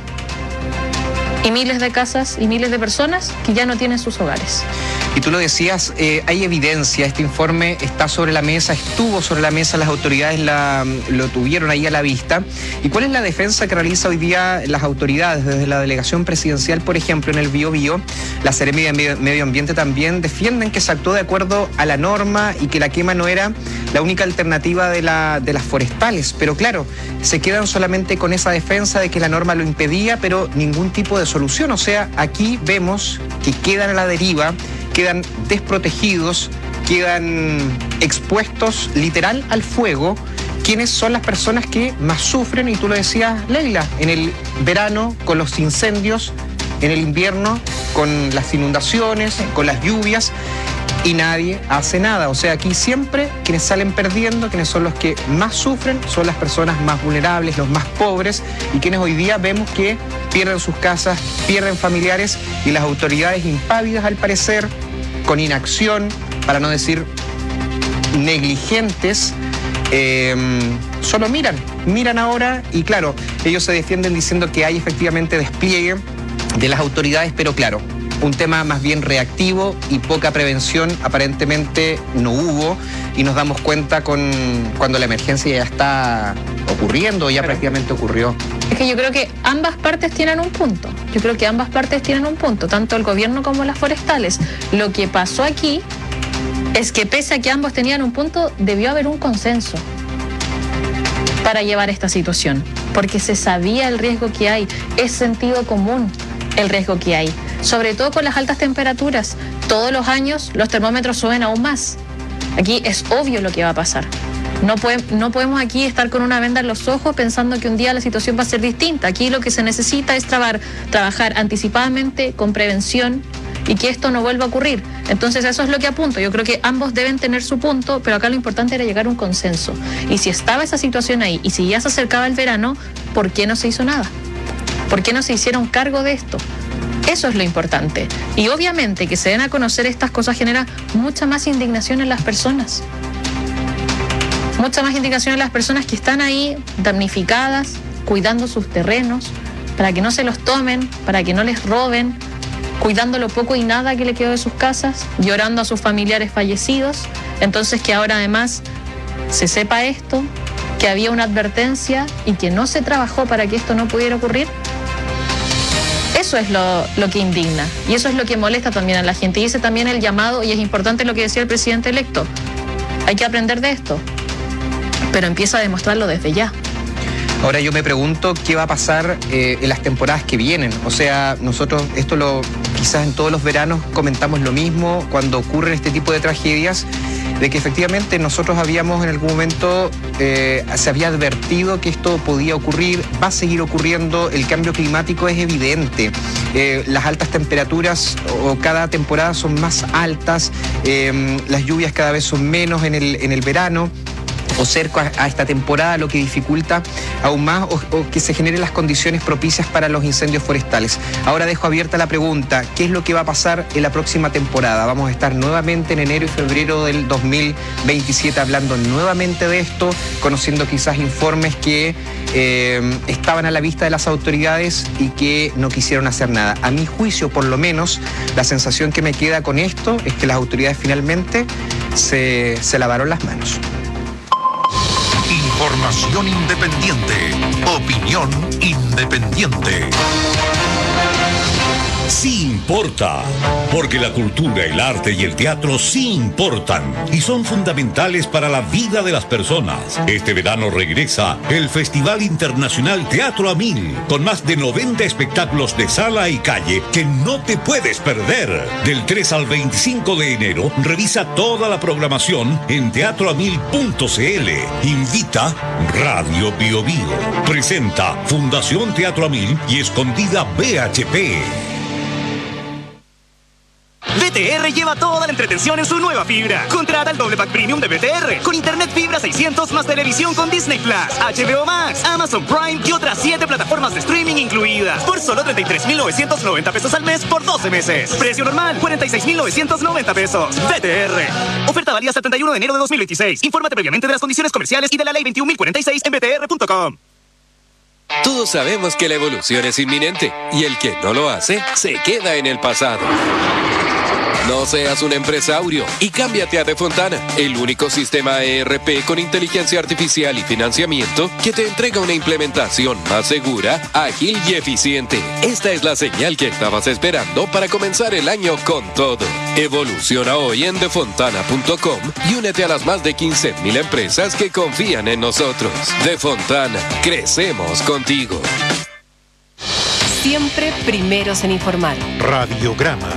y miles de casas y miles de personas que ya no tienen sus hogares. Y tú lo decías, hay evidencia, este informe está sobre la mesa, estuvo sobre la mesa, las autoridades lo tuvieron ahí a la vista. ¿Y cuál es la defensa que realiza hoy día las autoridades? Desde la delegación presidencial, por ejemplo, en el Biobío, la Seremi de Medio Ambiente también defienden que se actuó de acuerdo a la norma y que la quema no era la única alternativa de las forestales. Pero claro, se quedan solamente con esa defensa de que la norma lo impedía, pero ningún tipo de solución. O sea, aquí vemos que quedan a la deriva, quedan desprotegidos, quedan expuestos literal al fuego, quienes son las personas que más sufren, y tú lo decías, Leila, en el verano con los incendios, en el invierno con las inundaciones, con las lluvias, y nadie hace nada. O sea, aquí siempre quienes salen perdiendo, quienes son los que más sufren, son las personas más vulnerables, los más pobres, y quienes hoy día vemos que pierden sus casas, pierden familiares, y las autoridades impávidas al parecer, con inacción, para no decir negligentes, solo miran ahora, y claro, ellos se defienden diciendo que hay efectivamente despliegue de las autoridades, pero claro, un tema más bien reactivo y poca prevención aparentemente no hubo, y nos damos cuenta cuando la emergencia ya está ocurriendo, ya prácticamente ocurrió. Es que yo creo que ambas partes tienen un punto. Tanto el gobierno como las forestales. Lo que pasó aquí es que pese a que ambos tenían un punto, debió haber un consenso para llevar esta situación, porque se sabía el riesgo que hay, es sentido común el riesgo que hay, sobre todo con las altas temperaturas. Todos los años los termómetros suben aún más. Aquí es obvio lo que va a pasar. No podemos aquí estar con una venda en los ojos pensando que un día la situación va a ser distinta. Aquí lo que se necesita es trabajar anticipadamente, con prevención, y que esto no vuelva a ocurrir. Entonces eso es lo que apunto. Yo creo que ambos deben tener su punto, pero acá lo importante era llegar a un consenso. Y si estaba esa situación ahí, y si ya se acercaba el verano, ¿por qué no se hizo nada? ¿Por qué no se hicieron cargo de esto? Eso es lo importante. Y obviamente que se den a conocer estas cosas genera mucha más indignación en las personas. Mucha más indignación en las personas que están ahí damnificadas, cuidando sus terrenos, para que no se los tomen, para que no les roben, cuidando lo poco y nada que le quedó de sus casas, llorando a sus familiares fallecidos. Entonces que ahora además se sepa esto, que había una advertencia y que no se trabajó para que esto no pudiera ocurrir. Eso es lo que indigna, y eso es lo que molesta también a la gente, y ese también el llamado, y es importante lo que decía el presidente electo. Hay que aprender de esto, pero empieza a demostrarlo desde ya. Ahora yo me pregunto qué va a pasar en las temporadas que vienen. O sea, nosotros quizás en todos los veranos comentamos lo mismo cuando ocurren este tipo de tragedias, de que efectivamente nosotros habíamos en algún momento, se había advertido que esto podía ocurrir, va a seguir ocurriendo, el cambio climático es evidente, las altas temperaturas o cada temporada son más altas, las lluvias cada vez son menos en el verano o cerca a esta temporada, lo que dificulta aún más o que se generen las condiciones propicias para los incendios forestales. Ahora dejo abierta la pregunta, ¿qué es lo que va a pasar en la próxima temporada? Vamos a estar nuevamente en enero y febrero del 2027 hablando nuevamente de esto, conociendo quizás informes que estaban a la vista de las autoridades y que no quisieron hacer nada. A mi juicio, por lo menos, la sensación que me queda con esto es que las autoridades finalmente se lavaron las manos. Información independiente. Opinión independiente. Sí importa, porque la cultura, el arte y el teatro sí importan y son fundamentales para la vida de las personas. Este verano regresa el Festival Internacional Teatro a 1000, con más de 90 espectáculos de sala y calle que no te puedes perder. Del 3 al 25 de enero, revisa toda la programación en teatroamil.cl. Invita Radio Bio Bio. Presenta Fundación Teatro a 1000 y Escondida BHP. BTR lleva toda la entretención en su nueva fibra. Contrata el doble pack premium de BTR con internet fibra 600 más televisión con Disney Plus, HBO Max, Amazon Prime y otras 7 plataformas de streaming incluidas por solo 33,990 pesos al mes por 12 meses. Precio normal 46,990 pesos. BTR. Oferta válida hasta el 31 de enero de 2026. Infórmate previamente de las condiciones comerciales y de la ley 21.046 en btr.com. Todos sabemos que la evolución es inminente y el que no lo hace se queda en el pasado. No seas un empresario y cámbiate a Defontana, el único sistema ERP con inteligencia artificial y financiamiento que te entrega una implementación más segura, ágil y eficiente. Esta es la señal que estabas esperando para comenzar el año con todo. Evoluciona hoy en defontana.com y únete a las más de 15,000 empresas que confían en nosotros. Defontana, crecemos contigo. Siempre primeros en informar. Radiograma.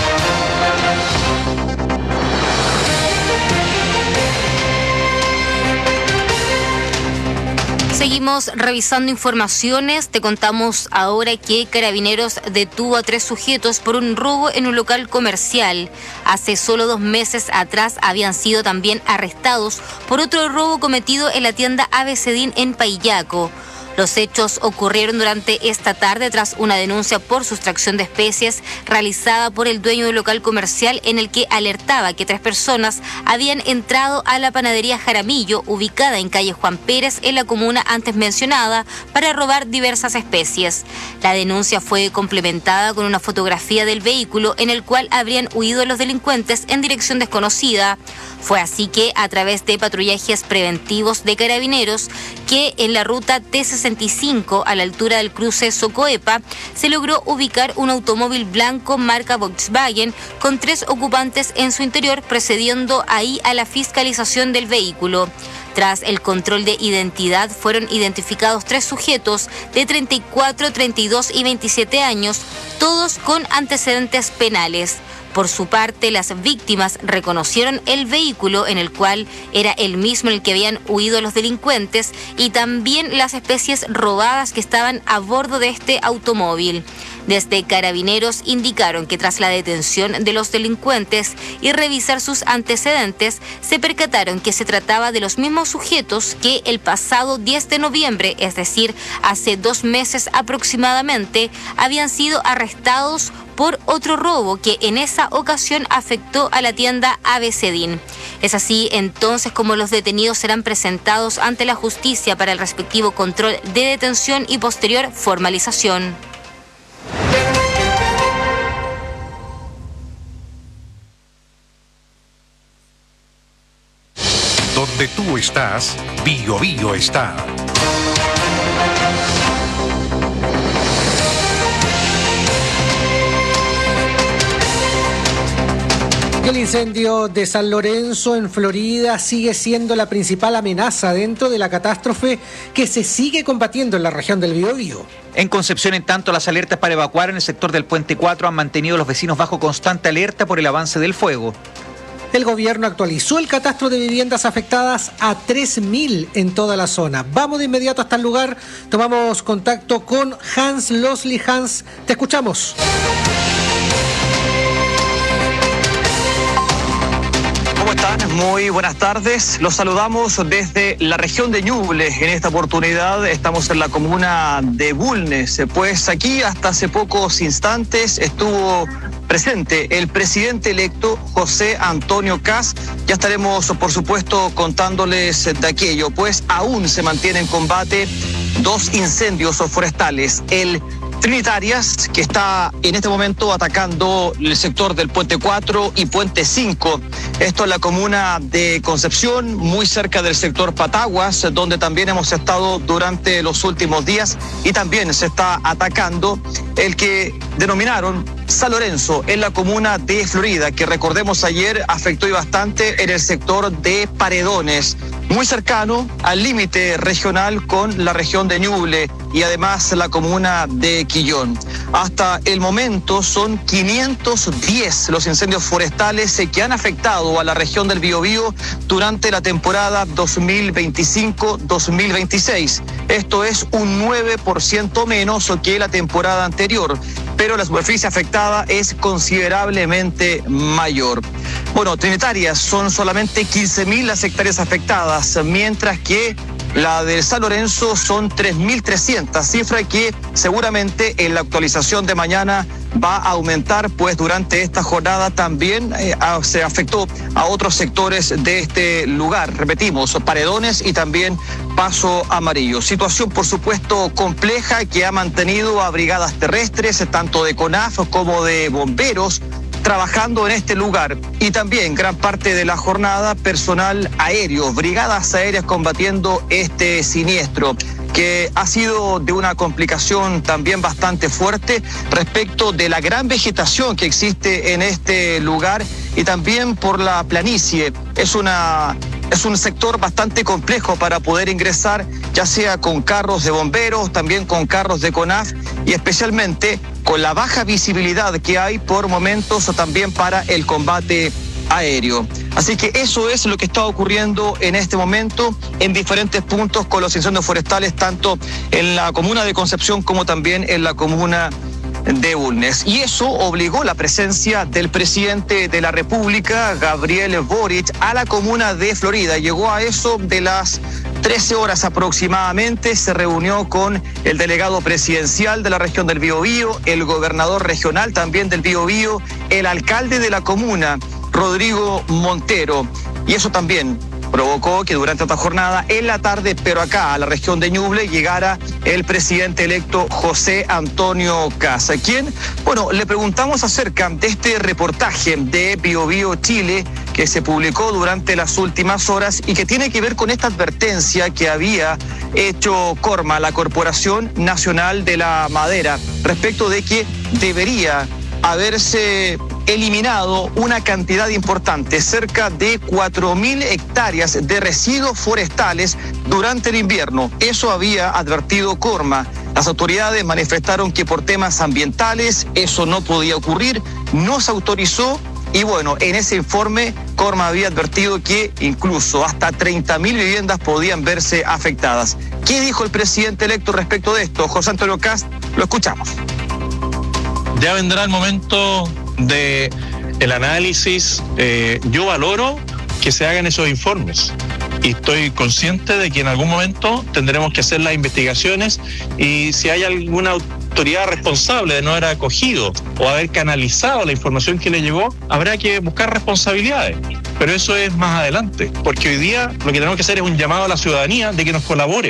Seguimos revisando informaciones. Te contamos ahora que Carabineros detuvo a 3 sujetos por un robo en un local comercial. Hace solo 2 meses atrás habían sido también arrestados por otro robo cometido en la tienda Abecedín en Paillaco. Los hechos ocurrieron durante esta tarde tras una denuncia por sustracción de especies realizada por el dueño del local comercial, en el que alertaba que 3 personas habían entrado a la panadería Jaramillo, ubicada en calle Juan Pérez, en la comuna antes mencionada, para robar diversas especies. La denuncia fue complementada con una fotografía del vehículo en el cual habrían huido los delincuentes en dirección desconocida. Fue así que, a través de patrullajes preventivos de Carabineros, que en la ruta T65 a la altura del cruce Socoepa se logró ubicar un automóvil blanco marca Volkswagen con 3 ocupantes en su interior, procediendo ahí a la fiscalización del vehículo. Tras el control de identidad fueron identificados 3 sujetos de 34, 32 y 27 años, todos con antecedentes penales. Por su parte, las víctimas reconocieron el vehículo, en el cual era el mismo en el que habían huido los delincuentes, y también las especies robadas que estaban a bordo de este automóvil. Desde Carabineros indicaron que tras la detención de los delincuentes y revisar sus antecedentes, se percataron que se trataba de los mismos sujetos que el pasado 10 de noviembre, es decir, hace 2 meses aproximadamente, habían sido arrestados por otro robo que en esa ocasión afectó a la tienda Abecedín. Es así entonces como los detenidos serán presentados ante la justicia para el respectivo control de detención y posterior formalización. Donde tú estás, Bio Bio está. El incendio de San Lorenzo en Florida sigue siendo la principal amenaza dentro de la catástrofe que se sigue combatiendo en la región del Biobío. En Concepción, en tanto, las alertas para evacuar en el sector del Puente 4 han mantenido a los vecinos bajo constante alerta por el avance del fuego. El gobierno actualizó el catastro de viviendas afectadas a 3.000 en toda la zona. Vamos de inmediato hasta el lugar, tomamos contacto con Hans Losli. Hans, te escuchamos. ¿Cómo están? Muy buenas tardes. Los saludamos desde la región de Ñuble. En esta oportunidad estamos en la comuna de Bulnes, pues aquí hasta hace pocos instantes estuvo presente el presidente electo José Antonio Kast. Ya estaremos, por supuesto, contándoles de aquello, pues aún se mantiene en combate 2 incendios forestales. El Trinitarias, que está en este momento atacando el sector del Puente 4 y Puente 5. Esto es la comuna de Concepción, muy cerca del sector Pataguas, donde también hemos estado durante los últimos días, y también se está atacando el que denominaron San Lorenzo en la comuna de Florida, que recordemos ayer afectó y bastante en el sector de Paredones, muy cercano al límite regional con la región de Ñuble y además la comuna de Quillón. Hasta el momento son 510 los incendios forestales que han afectado a la región del Biobío durante la temporada 2025-2026. Esto es un 9% menos que la temporada anterior, pero la superficie afectada es considerablemente mayor. Bueno, Trinitarias son solamente 15.000 las hectáreas afectadas, mientras que la de San Lorenzo son 3.300, cifra que seguramente en la actualización de mañana va a aumentar, pues durante esta jornada también se afectó a otros sectores de este lugar. Repetimos, Paredones y también Paso Amarillo. Situación, por supuesto, compleja que ha mantenido a brigadas terrestres, tanto de CONAF como de bomberos, trabajando en este lugar, y también gran parte de la jornada personal aéreo, brigadas aéreas combatiendo este siniestro, que ha sido de una complicación también bastante fuerte respecto de la gran vegetación que existe en este lugar y también por la planicie. Es un sector bastante complejo para poder ingresar, ya sea con carros de bomberos, también con carros de CONAF y especialmente con la baja visibilidad que hay por momentos también para el combate aéreo. Así que eso es lo que está ocurriendo en este momento en diferentes puntos con los incendios forestales, tanto en la comuna de Concepción como también en la comuna de Bulnes. Y eso obligó la presencia del presidente de la República, Gabriel Boric, a la comuna de Florida. Llegó a eso de las 13 horas aproximadamente, se reunió con el delegado presidencial de la región del Biobío, el gobernador regional también del Biobío, el alcalde de la comuna, Rodrigo Montero, y eso también provocó que durante esta jornada, en la tarde, pero acá a la región de Ñuble, llegara el presidente electo José Antonio Kast, a quien, bueno, le preguntamos acerca de este reportaje de Biobío Chile que se publicó durante las últimas horas y que tiene que ver con esta advertencia que había hecho Corma, la Corporación Nacional de la Madera, respecto de que debería haberse eliminado una cantidad importante, cerca de 4.000 hectáreas de residuos forestales durante el invierno. Eso había advertido Corma. Las autoridades manifestaron que por temas ambientales eso no podía ocurrir, no se autorizó. Y bueno, en ese informe Corma había advertido que incluso hasta 30.000 viviendas podían verse afectadas. ¿Qué dijo el presidente electo respecto de esto? José Antonio Kast, lo escuchamos. Ya vendrá el momento de el análisis. Yo valoro que se hagan esos informes y estoy consciente de que en algún momento tendremos que hacer las investigaciones, y si hay alguna autoridad responsable de no haber acogido o haber canalizado la información que le llegó, habrá que buscar responsabilidades, pero eso es más adelante, porque hoy día lo que tenemos que hacer es un llamado a la ciudadanía de que nos colabore.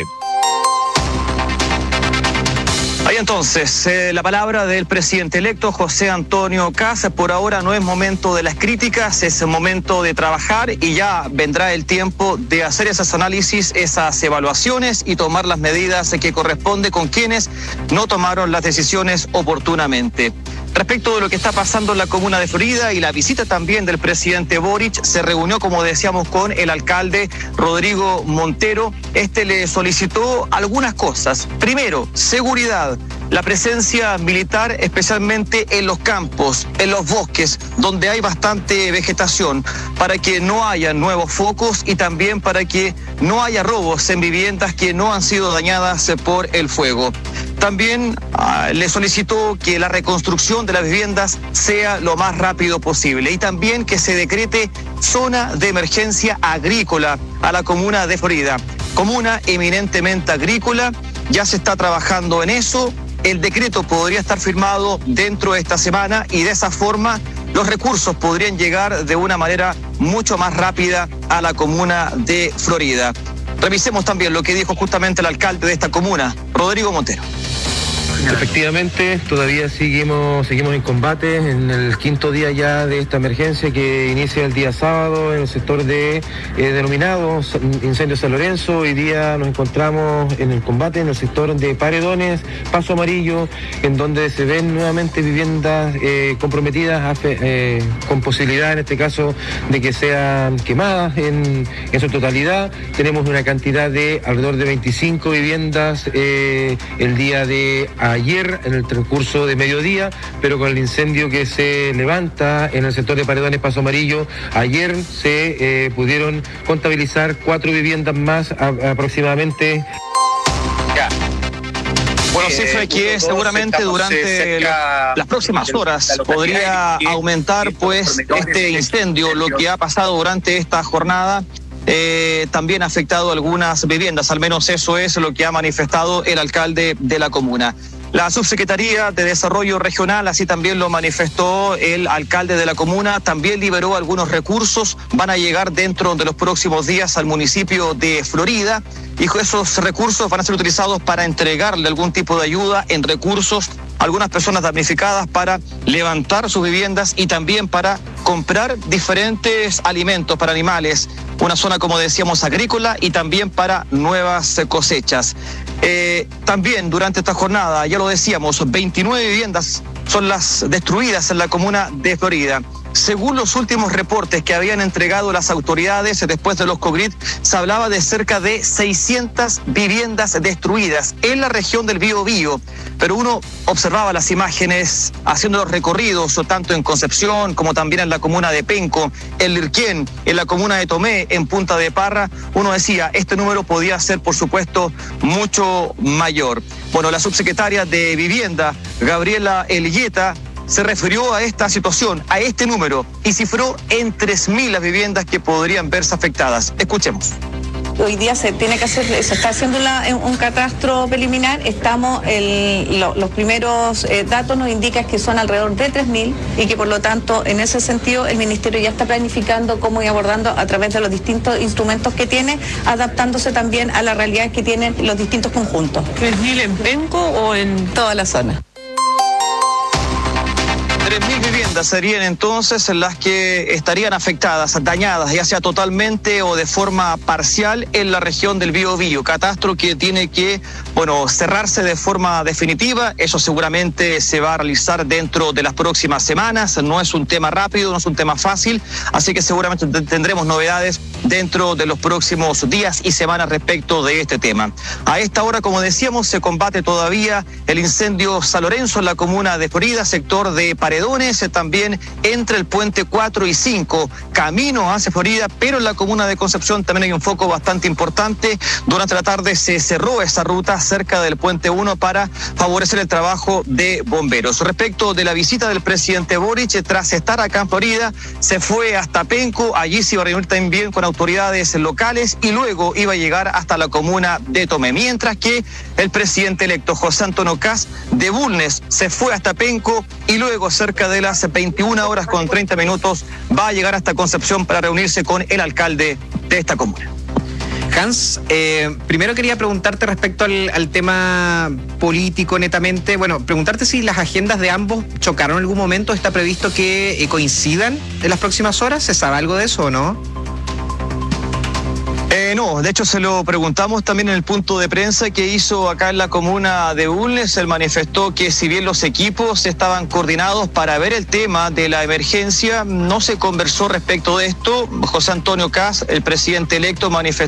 Ahí entonces, la palabra del presidente electo José Antonio Kast. Por ahora no es momento de las críticas, es momento de trabajar, y ya vendrá el tiempo de hacer esos análisis, esas evaluaciones y tomar las medidas que corresponde con quienes no tomaron las decisiones oportunamente. Respecto de lo que está pasando en la comuna de Florida y la visita también del presidente Boric, se reunió, como decíamos, con el alcalde Rodrigo Montero. Este le solicitó algunas cosas. Primero, seguridad. La presencia militar, especialmente en los campos, en los bosques, donde hay bastante vegetación, para que no haya nuevos focos y también para que no haya robos en viviendas que no han sido dañadas por el fuego. También le solicitó que la reconstrucción de las viviendas sea lo más rápido posible y también que se decrete zona de emergencia agrícola a la comuna de Florida. Comuna eminentemente agrícola, ya se está trabajando en eso. El decreto podría estar firmado dentro de esta semana y de esa forma los recursos podrían llegar de una manera mucho más rápida a la comuna de Florida. Revisemos también lo que dijo justamente el alcalde de esta comuna, Rodrigo Montero. Efectivamente, todavía seguimos en combate en el quinto día ya de esta emergencia que inicia el día sábado en el sector de denominado Incendio San Lorenzo. Hoy día nos encontramos en el combate en el sector de Paredones, Paso Amarillo, en donde se ven nuevamente viviendas comprometidas con posibilidad en este caso de que sean quemadas en su totalidad. Tenemos una cantidad de alrededor de 25 viviendas el día de ayer en el transcurso de mediodía, pero con el incendio que se levanta en el sector de Paredones, Paso Amarillo, ayer se pudieron contabilizar 4 viviendas más aproximadamente. Ya. Bueno, cifra que seguramente durante las próximas horas podría aumentar pues este incendio. Lo que ha pasado durante esta jornada también ha afectado algunas viviendas, al menos eso es lo que ha manifestado el alcalde de la comuna. La Subsecretaría de Desarrollo Regional, así también lo manifestó el alcalde de la comuna, también liberó algunos recursos, van a llegar dentro de los próximos días al municipio de Florida y esos recursos van a ser utilizados para entregarle algún tipo de ayuda en recursos a algunas personas damnificadas para levantar sus viviendas y también para comprar diferentes alimentos para animales, una zona, como decíamos, agrícola y también para nuevas cosechas. También durante esta jornada, ya lo decíamos, 29 viviendas son las destruidas en la comuna de Florida. Según los últimos reportes que habían entregado las autoridades después de los COVID, se hablaba de cerca de 600 viviendas destruidas en la región del Biobío. Pero uno observaba las imágenes haciendo los recorridos, tanto en Concepción como también en la comuna de Penco, en Lirquén, en la comuna de Tomé, en Punta de Parra. Uno decía, este número podía ser, por supuesto, mucho mayor. Bueno, la subsecretaria de Vivienda, Gabriela Elgueta, se refirió a esta situación, a este número, y cifró en 3.000 las viviendas que podrían verse afectadas. Escuchemos. Hoy día se está haciendo un catastro preliminar. Los primeros datos nos indican que son alrededor de 3.000 y que por lo tanto en ese sentido el Ministerio ya está planificando cómo ir abordando a través de los distintos instrumentos que tiene, adaptándose también a la realidad que tienen los distintos conjuntos. ¿3.000 en Penco o en toda la zona? 3.000 viviendas serían entonces las que estarían afectadas, dañadas, ya sea totalmente o de forma parcial en la región del Biobío. Catastro que tiene que, cerrarse de forma definitiva. Eso seguramente se va a realizar dentro de las próximas semanas. No es un tema rápido, no es un tema fácil, así que seguramente tendremos novedades dentro de los próximos días y semanas respecto de este tema. A esta hora, como decíamos, se combate todavía el incendio San Lorenzo en la comuna de Florida, sector de Paredones, también entre el puente 4 y 5, camino hacia Florida, pero en la comuna de Concepción también hay un foco bastante importante. Durante la tarde se cerró esa ruta cerca del puente 1 para favorecer el trabajo de bomberos. Respecto de la visita del presidente Boric, tras estar acá en Florida, se fue hasta Penco, allí se iba a reunir también con autoridades locales y luego iba a llegar hasta la comuna de Tomé, mientras que el presidente electo José Antonio Kast de Bulnes se fue hasta Penco y luego cerca de las 21:30 va a llegar hasta Concepción para reunirse con el alcalde de esta comuna. Hans, primero quería preguntarte respecto al tema político netamente, preguntarte si las agendas de ambos chocaron en algún momento. ¿Está previsto que coincidan en las próximas horas? ¿Se sabe algo de eso o no? No, de hecho se lo preguntamos también en el punto de prensa que hizo acá en la comuna de Bulnes. Él manifestó que si bien los equipos estaban coordinados para ver el tema de la emergencia, no se conversó respecto de esto. José Antonio Kast, el presidente electo, manifestó